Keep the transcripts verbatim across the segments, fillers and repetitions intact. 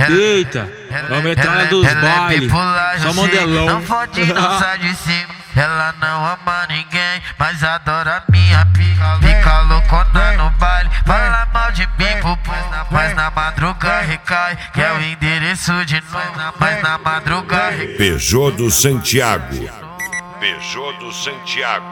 Eita, é a metralha dos bailes, só modelão. Não fode, não sai de cima. Ela não ama ninguém, mas adora minha pica. Fica loucona no baile, fala mal de mim pro povo. Mas na madruga recai, que é o endereço de nós. Mas na madruga recai. Peugeot do Santiago. Peugeot do Santiago.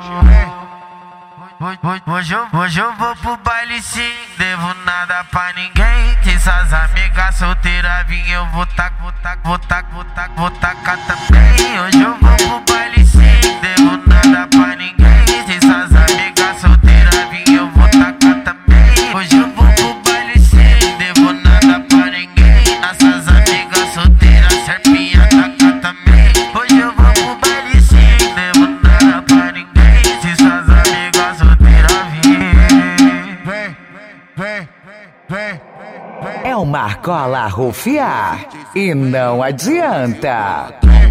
Hoje eu, hoje eu vou pro baile sim, devo nada pra ninguém. Que essas amigas solteiras vim, eu vou tac, vou tac, vou tac, vou tac, vou tacar também. Hoje eu vou pro baile sim, devo nada pra ninguém. Que essas amigas solteiras vim, eu vou tacar também. Hoje eu vou pro baile sim, devo nada pra ninguém. Essas amigas solteiras, serpinha tacar também. Hoje eu vou pro baile sim, devo nada pra ninguém. Se essas amigas solteiras vem, vem, vem. É o Marcola Rufiar e não adianta.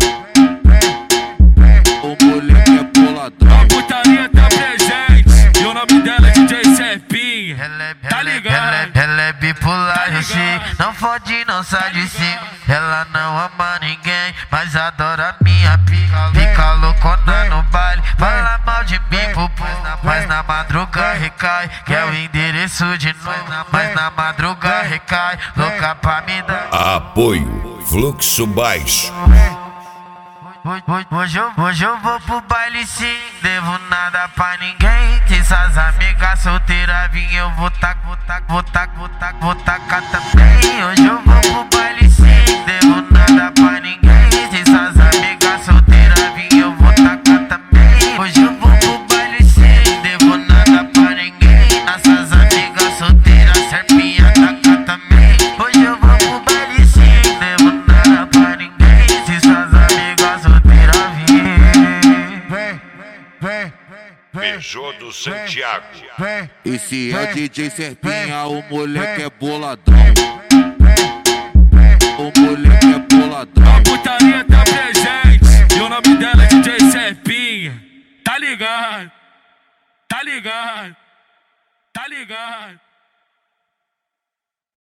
O moleque é boladão. A putaria tá presente e o nome dela é D J Serpinha. Tá ligado? Ela é bipolar, eu sei. Não fode, não sai de cima. Ela não ama ninguém, mas adora minha pica. Fica loucona no baile, fala mal de mim pro povo. Mas na madruga recai, que é o endereço de nós. Mas na madruga recai, louca pra me dar. Apoio Fluxo Baixo. Hoje eu, hoje eu vou pro baile sim, devo nada pra ninguém. Que essas amigas solteiras vim, eu vou tac, vou tac, vou tac, vou tac, vou tacar também. Hoje eu vou pro baile sim, devo nada pra ninguém. Que essas amigas solteiras vim, eu vou tacar também. Hoje eu vou pro baile sim, devo nada pra ninguém. Essas amigas solteiras, serpinha tacar também. Hoje eu vou pro baile sim, devo nada pra ninguém. Se essas amigas solteiras vem, vem, Peugeot do Santiago. Esse é o D J Serpinha, o moleque é boladão. O moleque é boladão. A putaria tá presente e o nome dela é D J Serpinha. Tá ligado? Tá ligado? Tá ligado?